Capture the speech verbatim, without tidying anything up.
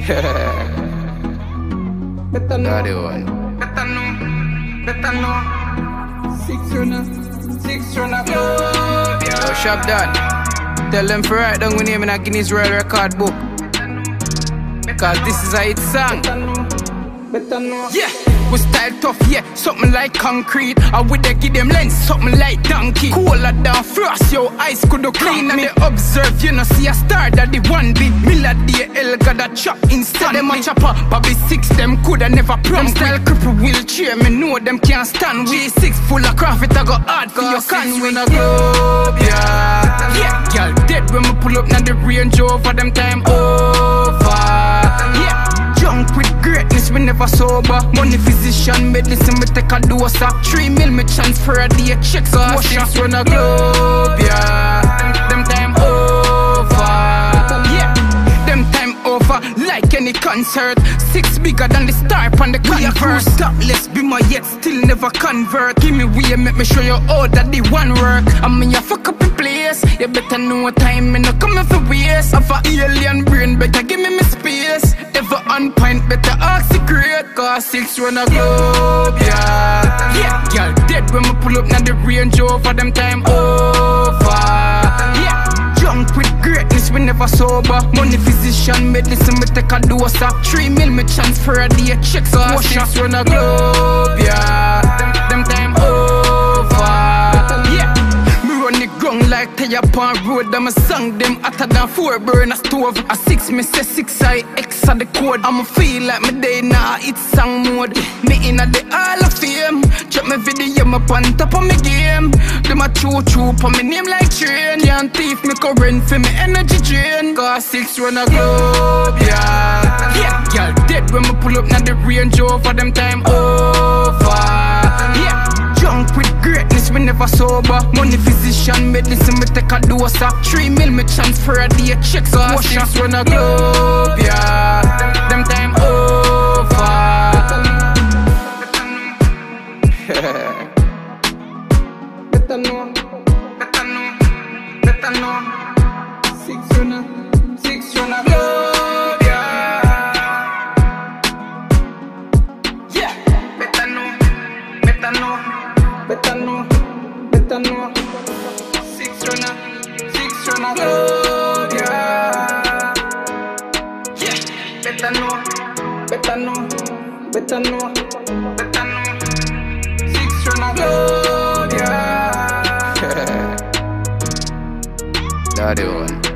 Better know. Daddy one. Better know. Better know. Six runner. Six runner. Love ya. Oh, Shop Dad. Tell them for write down my name in a Guinness World Record book. Cause this is a hit song. Better know. Better know. Yeah. We style tough, yeah, something like concrete. I would they give them lens, something like donkey. Cooler down frost, your eyes could do clean. And they observe, you know, see a star that the one big Miller D L got a chop instant. Them a chopper, Bobby six, them coulda never prom. Them style cripple wheelchair, me know them can't stand. G six full of craft, it a go hard for your can. When I go, yeah, yeah, girl dead when me pull up, now the Range Rover, them time over. Yeah. Junk with greatness, we never sober. Money, physician, medicine, we take a dose of. Three mil, me transfer a day, checks or six run a globe, yeah. Them, them time over, yeah. Them time over, like any concert. Six bigger than the star on the converse. Stop, let's be my yet still never convert. Give me way, make me show you all that the one work. I mean, you fuck up the place. You better know time, me no coming for waste. Of a alien brain, better give me my space. Ever on point, better ask the great. Cause six run a globe, yeah. Yeah, girl dead when me pull up, now the Range Rover, them time over. Yeah, junk with greatness, we never sober. Money, physician, medicine, we take a dose of. Three mil, me transfer a day, checks or six run a globe, yeah. Them, them time over. Yeah. Run the ground like tire pan road. I'm a song them hotter than four burner stove. A six me say six I X the code. I'ma feel like me day now it's song mode. Me inna the Hall of Fame. Check my video, me on top of me game. Them a choo choo for me name like train. Can't thief me current for me energy drain. Cause six run a globe, yeah. Yeah, girl dead when me pull up, now the Range Rover, them time over. Yeah. Junk with greatness, we never sober. Money, physician, medicine, we take a dose of. Three mil, me transfer a day, checks or six run a globe, yeah. Them, them time over. Better know. Better know. Better know. Six runner. Six runner. Love ya. Yeah. Better know. Better know. Better know, better know. Six runner, six runner. Love ya. Yeah, better know, better know, better know, better know. Six runner. Love ya. Daddy one.